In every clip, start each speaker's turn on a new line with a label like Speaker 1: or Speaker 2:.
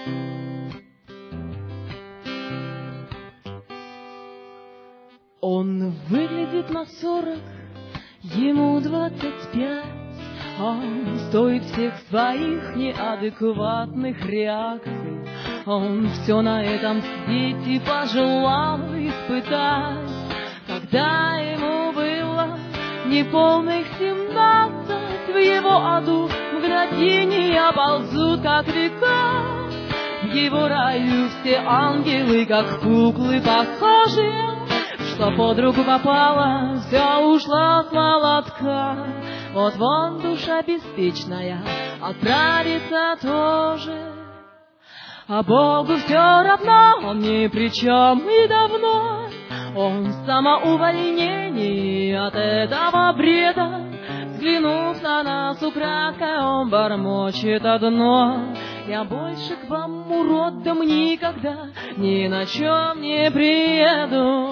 Speaker 1: Он выглядит на 40, ему 25. Он стоит всех своих неадекватных реакций. Он все на этом свете пожелал испытать. Когда ему было неполных 17, в его аду мгновения ползут, как века. В его раю все ангелы, как куклы, похожи, что под руку попало, все ушло с молотка. Вот вон душа беспечная отправится тоже. А Богу все равно, он ни при чем и давно. Он в самоувольнении от этого бреда. Взглянув на нас украдкой, он бормочет одно: я больше к вам, уродам, никогда ни на чем не приеду.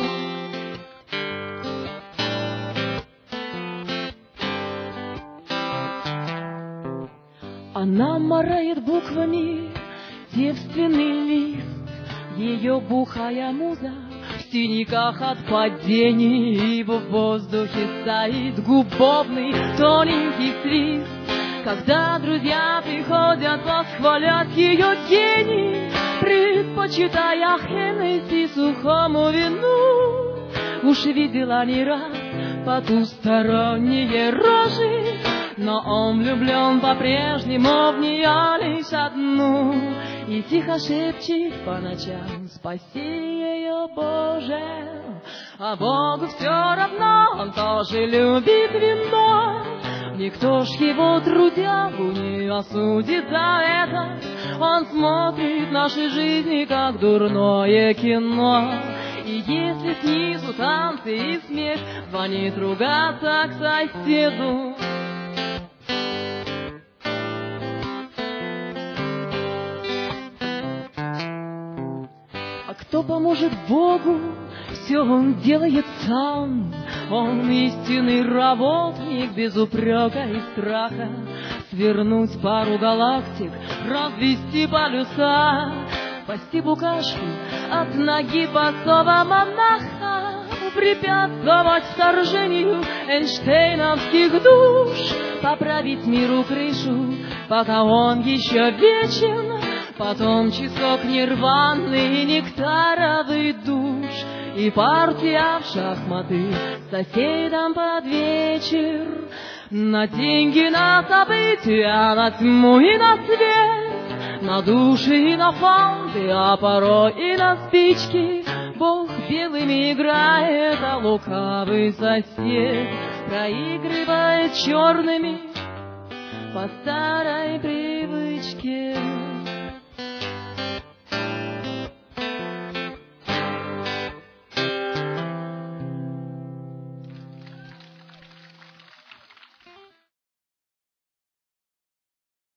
Speaker 1: Она марает буквами девственный лист, ее бухая муза в синяках от падений, и в воздухе стоит губовный тоненький свист. Когда друзья приходят восхвалять ее гений, предпочитая Хеннесси сухому вину, уж видела не раз потусторонние рожи, но он влюблен по-прежнему в нее лишь одну, и тихо шепчет по ночам: спаси ее, Боже. А Богу все равно, он тоже любит вино. Никто ж его трудягу не осудит за это. Он смотрит наши жизни, как дурное кино. И если снизу танцы и смех, звонит ругаться к соседу. А кто поможет Богу? Все он делает сам. Он истинный работник, без упрека и страха. Свернуть пару галактик, развести полюса, спасти букашку от ноги босого монаха, препятствовать вторжению эйнштейновских душ, поправить миру крышу, пока он еще вечен. Потом часок нирваны и нектаровый душ, и партия в шахматы соседям под вечер. На деньги, на события, на тьму и на свет, на души и на фанты, а порой и на спички. Бог белыми играет, а лукавый сосед проигрывает черными по старой привычке.